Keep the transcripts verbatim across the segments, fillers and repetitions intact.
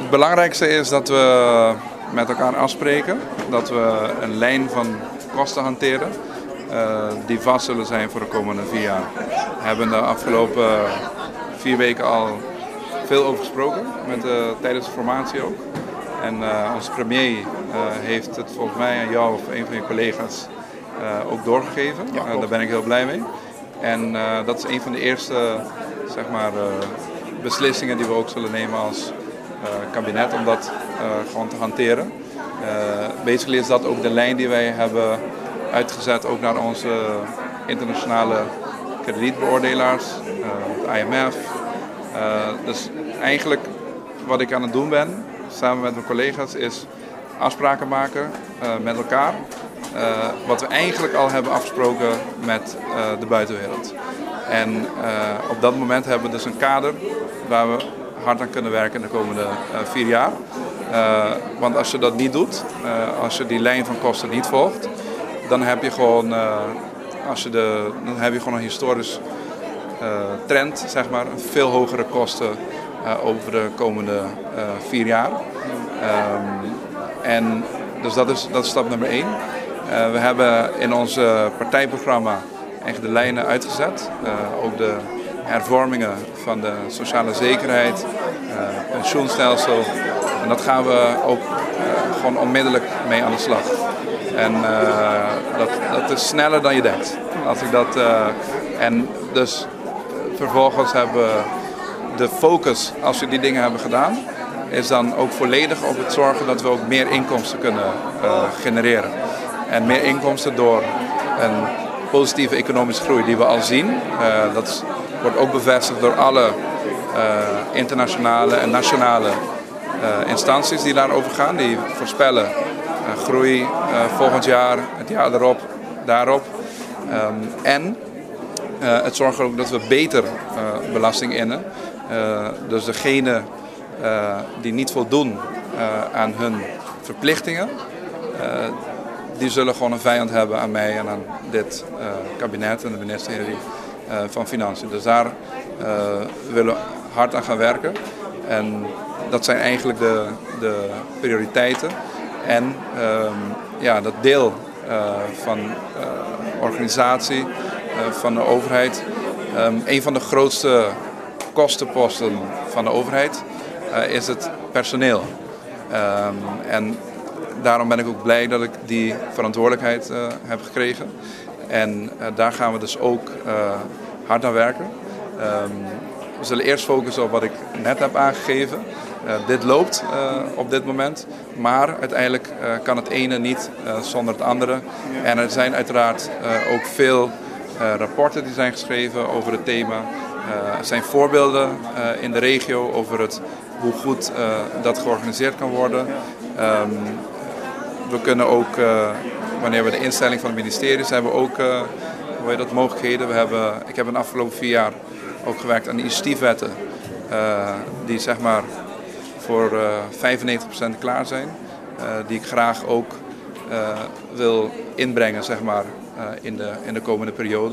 Het belangrijkste is dat we met elkaar afspreken dat we een lijn van kosten hanteren uh, die vast zullen zijn voor de komende vier jaar. We hebben de afgelopen vier weken al veel over gesproken, met, uh, tijdens de formatie ook. En uh, onze premier uh, heeft het volgens mij aan jou of een van je collega's uh, ook doorgegeven. Ja, uh, daar ben ik heel blij mee. En uh, dat is een van de eerste zeg maar, uh, beslissingen die we ook zullen nemen als uh, kabinet om dat uh, gewoon te hanteren. Uh, basically is dat ook de lijn die wij hebben uitgezet ook naar onze internationale kredietbeoordelaars, uh, het I M F. Uh, dus eigenlijk wat ik aan het doen ben, samen met mijn collega's, is afspraken maken uh, met elkaar. Uh, wat we eigenlijk al hebben afgesproken met uh, de buitenwereld. En uh, op dat moment hebben we dus een kader waar we hard aan kunnen werken in de komende uh, vier jaar. Uh, want als je dat niet doet, uh, als je die lijn van kosten niet volgt, dan heb je gewoon, uh, als je de, dan heb je gewoon een historisch uh, trend, zeg maar, veel hogere kosten uh, over de komende uh, vier jaar. Um, en dus dat is, dat is stap nummer één. Uh, we hebben in ons uh, partijprogramma echt de lijnen uitgezet. Uh, ook de hervormingen van de sociale zekerheid, uh, pensioenstelsel. En dat gaan we ook uh, gewoon onmiddellijk mee aan de slag. En uh, dat, dat is sneller dan je denkt. Als ik dat, uh, en dus uh, vervolgens hebben we de focus, als we die dingen hebben gedaan, is dan ook volledig op het zorgen dat we ook meer inkomsten kunnen uh, genereren. En meer inkomsten door een positieve economische groei die we al zien. Uh, dat is, wordt ook bevestigd door alle uh, internationale en nationale uh, instanties die daarover gaan. Die voorspellen uh, groei uh, volgend jaar, het jaar erop, daarop. Um, en uh, het zorgt ook dat we beter uh, belasting innen. Uh, dus degenen uh, die niet voldoen uh, aan hun verplichtingen, uh, die zullen gewoon een vijand hebben aan mij en aan dit uh, kabinet en de ministerie uh, van Financiën. Dus daar uh, willen we hard aan gaan werken. En dat zijn eigenlijk de, de prioriteiten. En um, ja, dat deel uh, van uh, organisatie, uh, van de overheid. Um, een van de grootste kostenposten van de overheid uh, is het personeel. Um, en daarom ben ik ook blij dat ik die verantwoordelijkheid uh, heb gekregen. En uh, daar gaan we dus ook uh, hard aan werken. Um, we zullen eerst focussen op wat ik net heb aangegeven. Uh, dit loopt uh, op dit moment, maar uiteindelijk uh, kan het ene niet uh, zonder het andere. En er zijn uiteraard uh, ook veel uh, rapporten die zijn geschreven over het thema. Uh, er zijn voorbeelden uh, in de regio over het, hoe goed uh, dat georganiseerd kan worden. Um, We kunnen ook, uh, wanneer we de instelling van het ministerie hebben, ook uh, hoe heet dat, mogelijkheden. We hebben, ik heb in de afgelopen vier jaar ook gewerkt aan initiatiefwetten uh, die zeg maar voor uh, vijfennegentig procent klaar zijn. Uh, die ik graag ook uh, wil inbrengen zeg maar, uh, in, de, in de komende periode.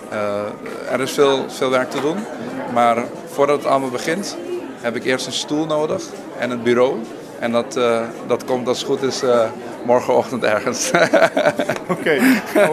Uh, er is veel, veel werk te doen, maar voordat het allemaal begint heb ik eerst een stoel nodig en een bureau. En dat, uh, dat komt als het goed is uh, morgenochtend ergens. Oké. Okay. uh,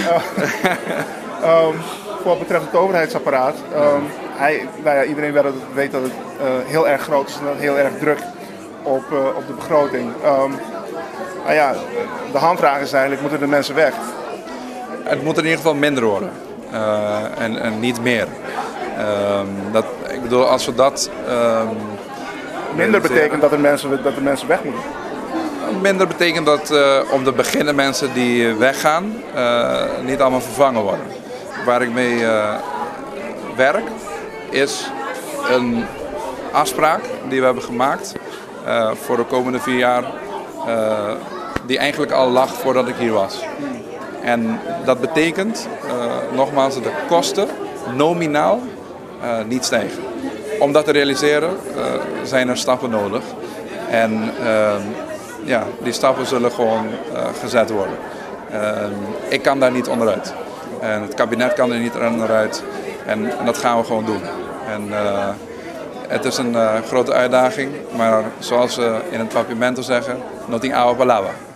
um, voor wat betreft het overheidsapparaat. Um, hij, nou ja, iedereen weet dat het uh, heel erg groot is en dat het heel erg druk op, uh, op de begroting. Um, nou ja, de handvraag is eigenlijk, moeten de mensen weg? Het moet in ieder geval minder worden. Uh, en, en niet meer. Um, dat, ik bedoel, als we dat... Um, Minder betekent dat de mensen, dat de mensen weg moeten? Minder betekent dat uh, om te beginnen mensen die weggaan uh, niet allemaal vervangen worden. Waar ik mee uh, werk is een afspraak die we hebben gemaakt uh, voor de komende vier jaar. Uh, die eigenlijk al lag voordat ik hier was. En dat betekent uh, nogmaals dat de kosten nominaal uh, niet stijgen. Om dat te realiseren uh, zijn er stappen nodig. En uh, ja, die stappen zullen gewoon uh, gezet worden. Uh, ik kan daar niet onderuit. En het kabinet kan er niet onderuit. En, en dat gaan we gewoon doen. En uh, Het is een uh, grote uitdaging, maar zoals we in het Papiamento zeggen, no tem água para lavar.